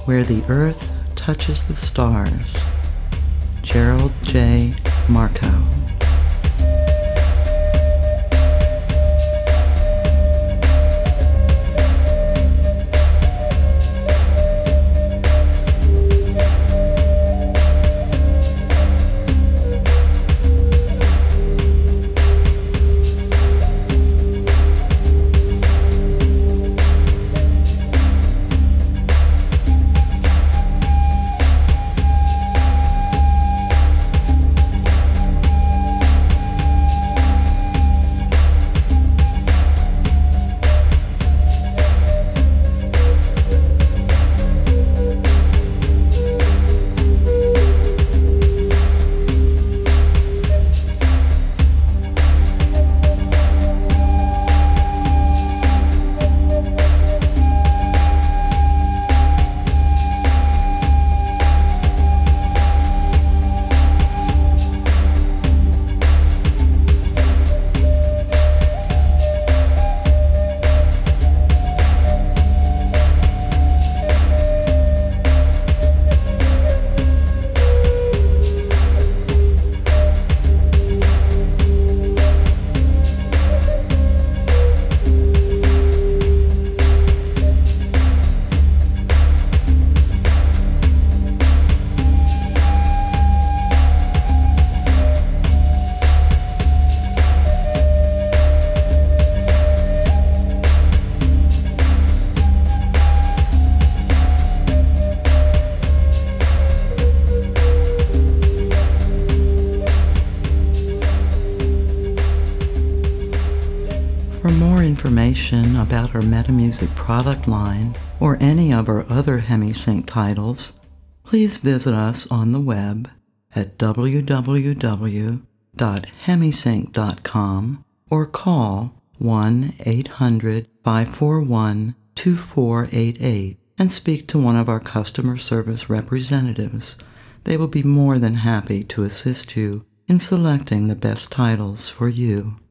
Where the Earth Touches the Stars. Gerald J. Marco. For more information about our Metamusic product line or any of our other HemiSync titles, please visit us on the web at www.hemisync.com or call 1-800-541-2488 and speak to one of our customer service representatives. They will be more than happy to assist you in selecting the best titles for you.